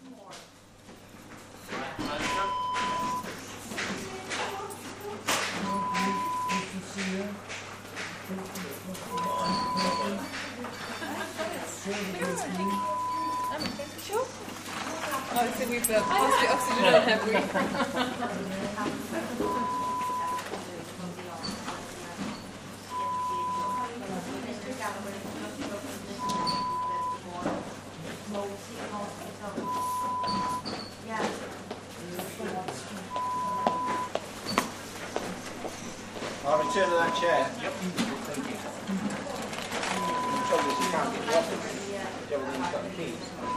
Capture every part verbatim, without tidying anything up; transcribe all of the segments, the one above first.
Sure. Oh, so we've uh, passed the oxygen on, have we? I'll return to that chair. Yep. Thank you. The trouble is you can't get the office. You haven't got the keys.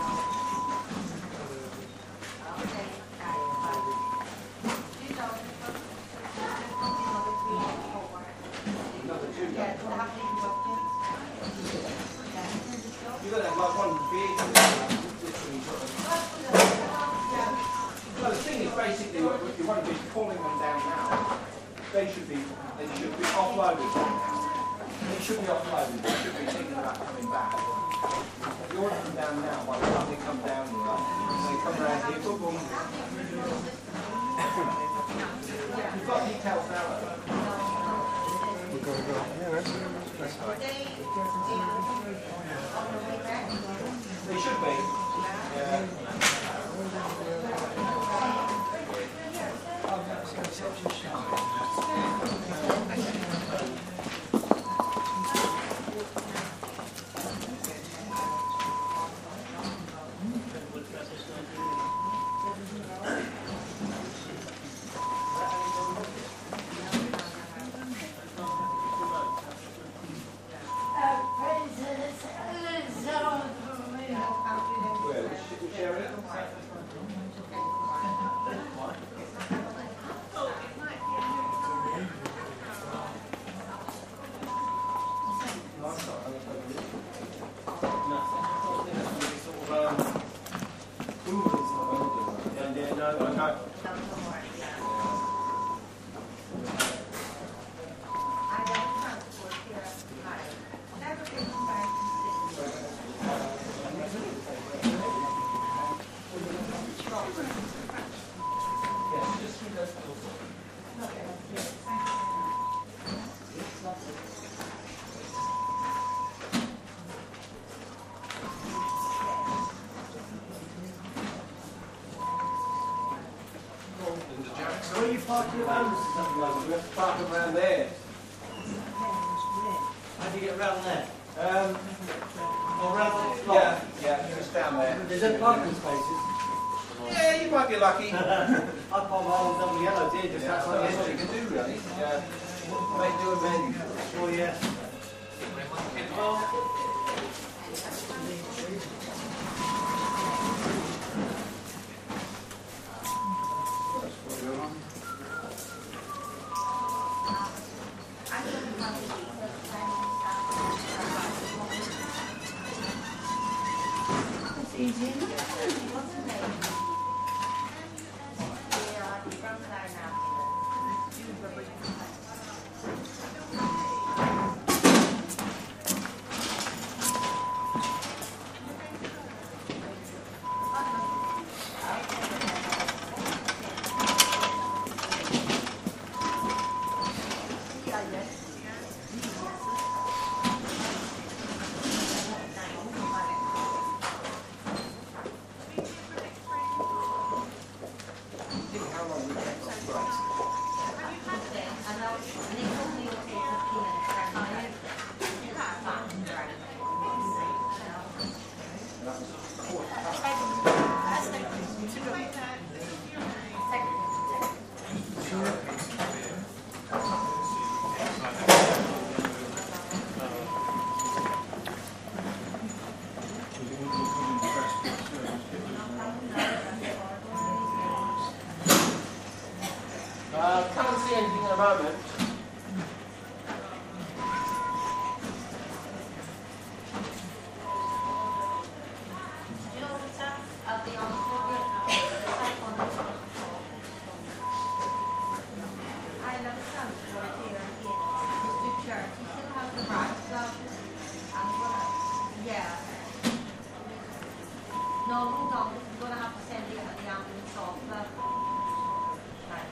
You've got to have like one vehicle, literally sort of. Well, the thing is basically what you want to be calling them down now. They should be, they should be offloaded right now. They should be offloaded. They should be thinking about coming back. If you order them down now, by the time they come down here, they come around here, boom, boom. You've got details now, though. We're going to go. Yeah, that's right. They should be. Yeah. Where are you parking your vans? We have to park them around there. How do you get around there? Um, Or around the block? yeah, yeah, just down there. There's no parking spaces. Yeah, you might be lucky. I park my old double yellow deer just Yeah, outside that's the what you entry. can do, really. Yeah. Make do amend. Oh yeah. That's easy. Uh, can't see anything at the moment. No, hold on. We're going to have to send it at the ambulance off. Right.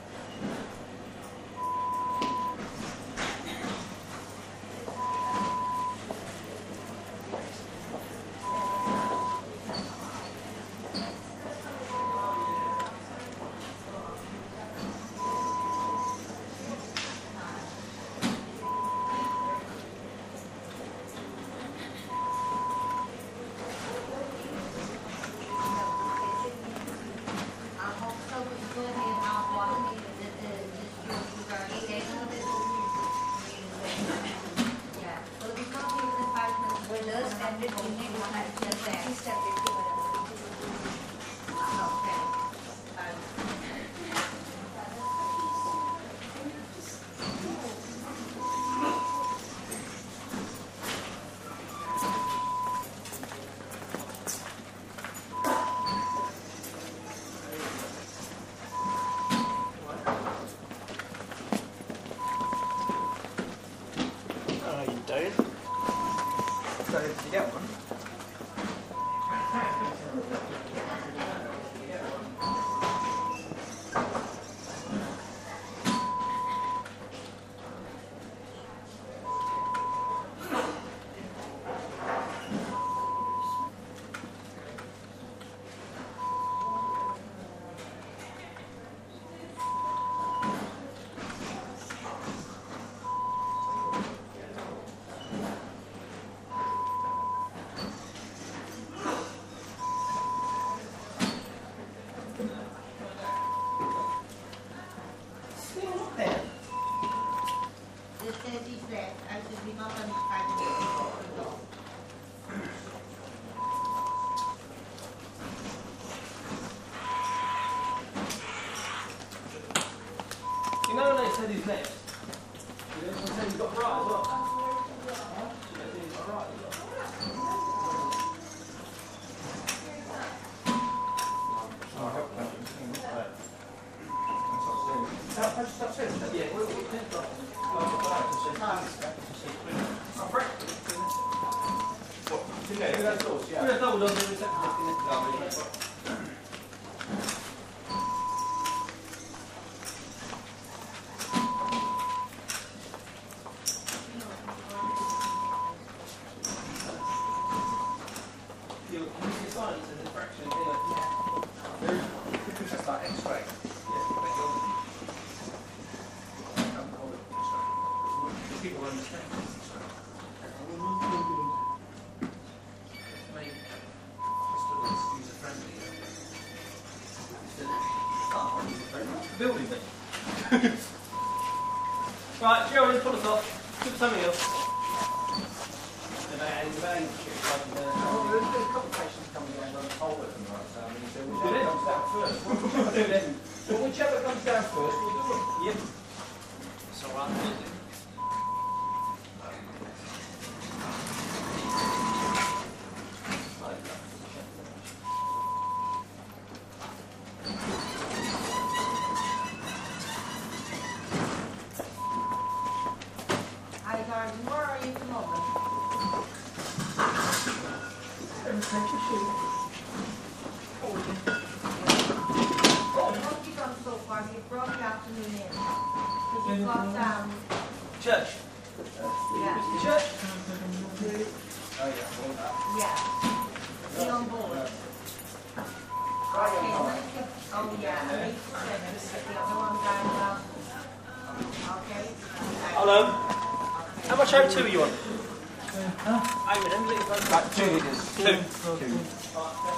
You know when they said he's left? You know, they said he's got right as well. Huh? You know, he's got right as well. Yeah, well, we can drop him. Yeah, that's all, yeah. We're double on the reception. Building thing. Right, Gerald, put us off. Look at something else. Well, there's a couple of patients coming down on hold at them, right? So I mean, so Do whichever it. comes down first. We'll do them. Well, whichever comes down first, we'll do it. Yep. So I'm Hi, darling. Where are you at the moment? What have you done so far? You've brought the afternoon in. Because you've got down. church. Yeah. Church. Oh, yeah. Well, uh, Yeah. Be on board. Okay. Oh, yeah. I need to send this to the other one down now. Okay. Hello. Okay. How much O two are you on? Huh? I'm in. Right, two litres. Two. Two.